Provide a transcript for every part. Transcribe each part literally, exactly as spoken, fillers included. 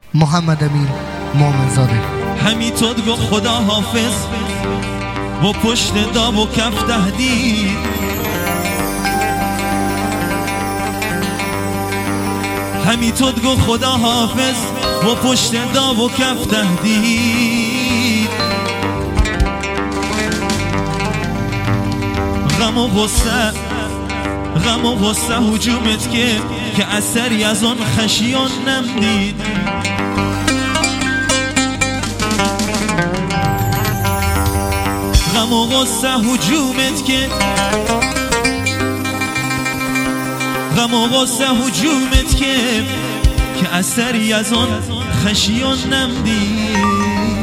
محمد امین مومنزاده. همینطور گو خدا حافظ و پشت داب و کف تهدید، همینطور گو خدا حافظ و پشت داب و کف تهدید. غم و غصه غم و غصه هجومت که که اثری از آن خشیان نمدید. غم و غصه هجومت که غم و غصه هجومت که که اثری از آن خشیان نمدید.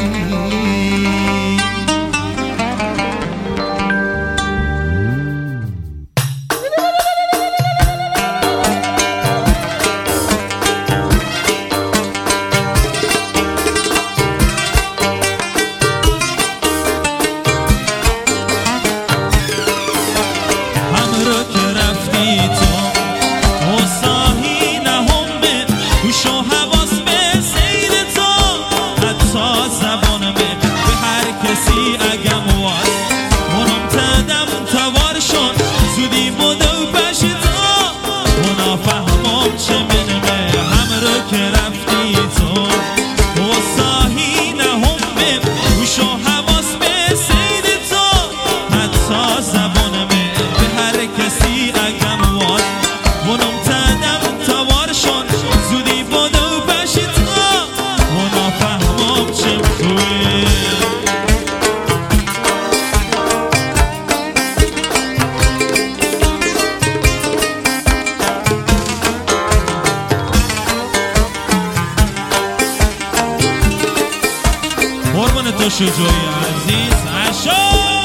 تو شجاعی عزیز عشا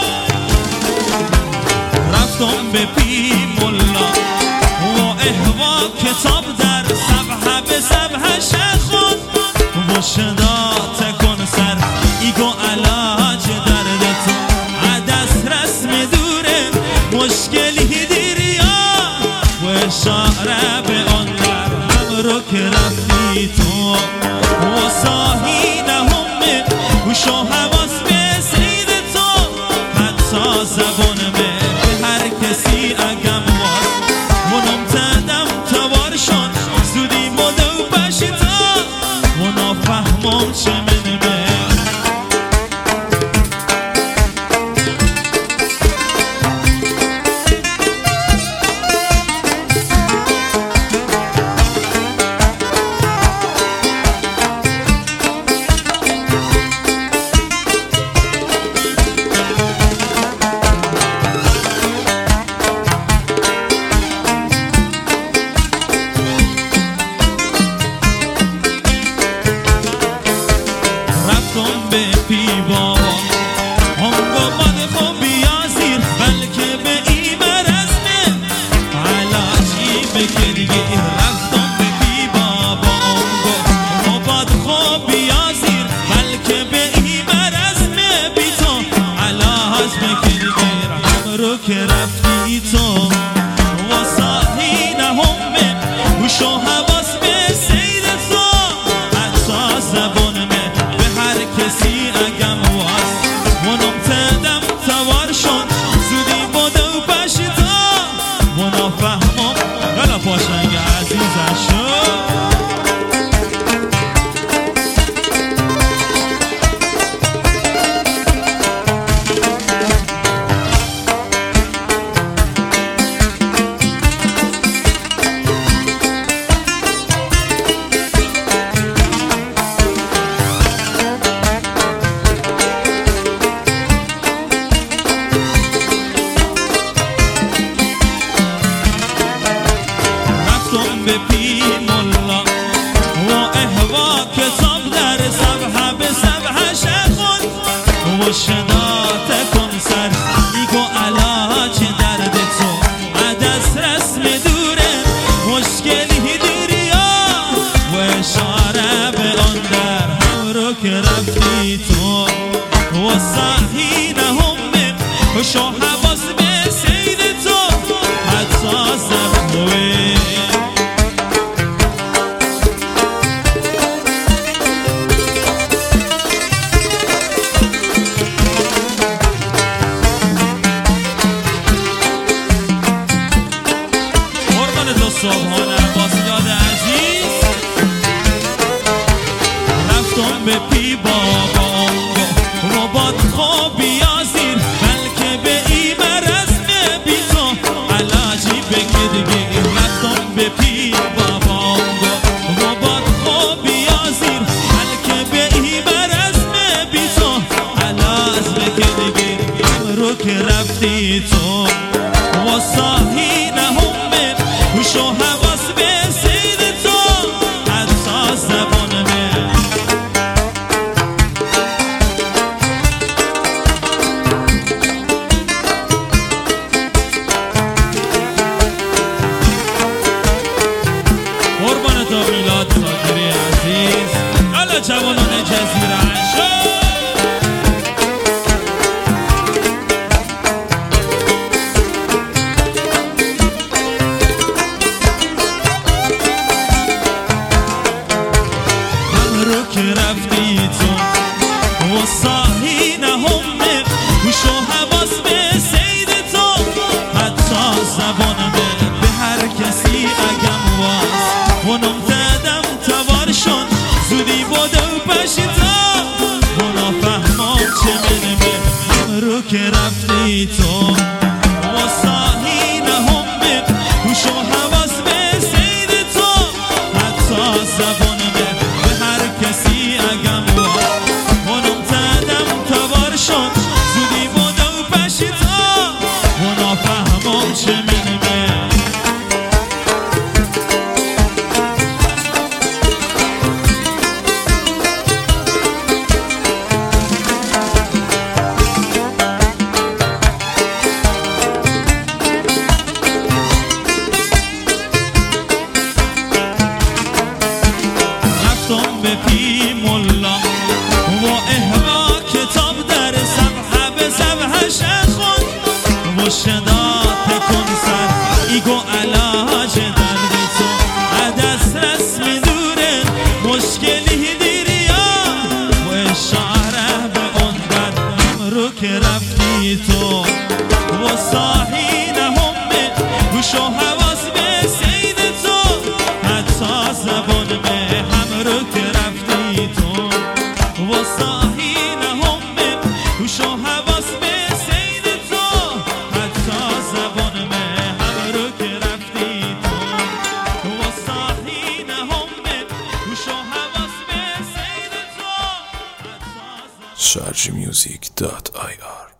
رفتم به پی ملا و احوا کتاب در صفحه به صفحه شخون و شدا تکن سر ایگو علاج درد تو عدس رسم دوره مشکلی دیریا و اشاره به آن در هم رو که رفتی تو و ساهی نهمه گوش و حواس به سید تو حتی زبانمه به هر کسی اگم واس منم تدم توارشان زودی مدو باشی تا منا فهمم چه منمه به پی بابا آنگاه باد خوب بیازیر بلکه به ای مرزمه علاجی بکرگی رفتم به پی بابا آنگاه باد خوب بیازیر بلکه به ای مرزمه بی تو علاج بکرگی هم رو که رفتی تو و ساهی نهمه گوش و حواس به سید تو حتی زبانمه کسی اگم واس منم تدم توار شد زودی بودو باشی تا منا فهمم غلا پاشنگ عزیز شد به پی ملا و احوا کتاب در صفحه به صفحه شخون و شدا تکن سر ایگو علاج درد تو عدس رسم دوره مشکلی دیریا و اشاره به آن در هم رو که رفتی تو و ساهی نهمه خوش و حواس به سید تو حتی زبوه جوانان جزیره شو که رفتی تو و ساهی نهمه گوش و حواس به سید تو حتی زبانم به هر کسی اگم واز ونم دادم توارشون زودی بوده و پشیتا ونا فهمم چه منمه رو که رفتی تو و ساهی نهمه گوش و حواس به سید تو حتی زبانم کسی اگم و منم تدم توار شد زودی بوده و پشیتا و نافهمم چه منمه به پی ملا و احوا کتاب در صفحه به صفحه شخون و شدات کن سر ایگو علاج دردی تو عدس رسمی دوره مشکلی دیریا و اشاره به اون دردم رو که رفتی تو و ساهی نهمه گوش و حواس به سید تو حتی زبان به هم رو که رفتی تو و ساهی نهمه گوش و حواس به سید تو حتی زبان به هم رو که رفتی تو و ساهی نهمه گوش و حواس به سید تو شارژ میوزیک دات آی آر